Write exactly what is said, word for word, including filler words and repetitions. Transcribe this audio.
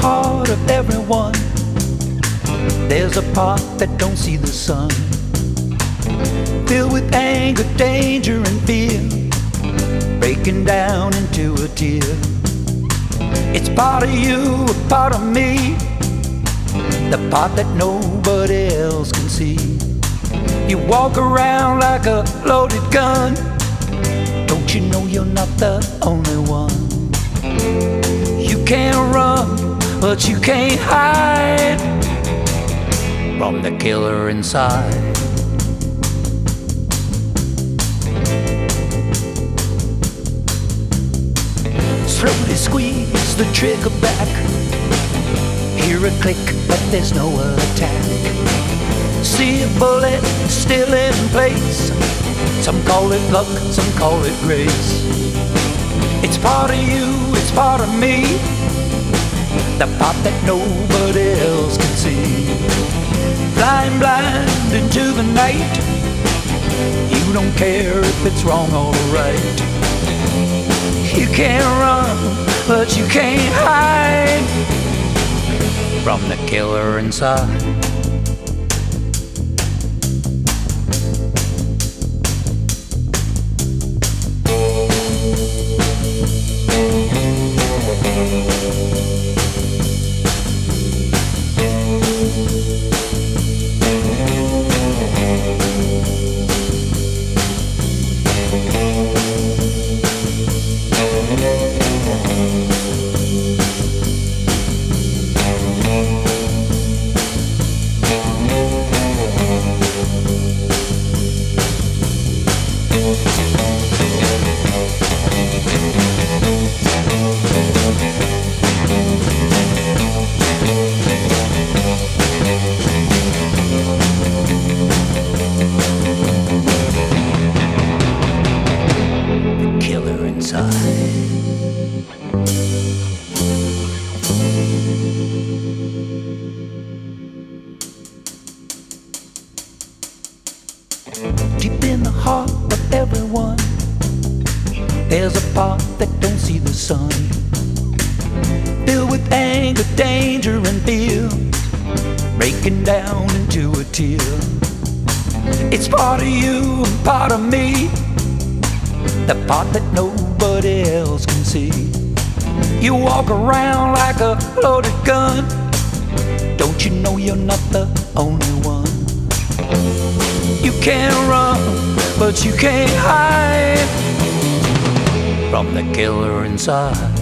heart of everyone, there's a part that don't see the sun, filled with anger, danger, and fear, breaking down into a tear. It's part of you, a part of me, the part that nobody else can see. You walk around like a loaded gun. Don't you know you're not the only one? You can't run, but you can't hide from the killer inside. Slowly squeeze the trigger back, hear a click, but there's no attack. See a bullet still in place. Some call it luck, some call it grace. It's part of you, it's part of me, the part that nobody else can see. Flying blind into the night, you don't care if it's wrong or right. You can't run, but you can't hide from the killer inside. Deep in the heart of everyone, there's a part that don't see the sun, filled with anger, danger, and fear, breaking down into a tear. It's part of you and part of me, the part that nobody else can see. You walk around like a loaded gun. Don't you know you're not the only one? You can't run, but you can't hide from the killer inside.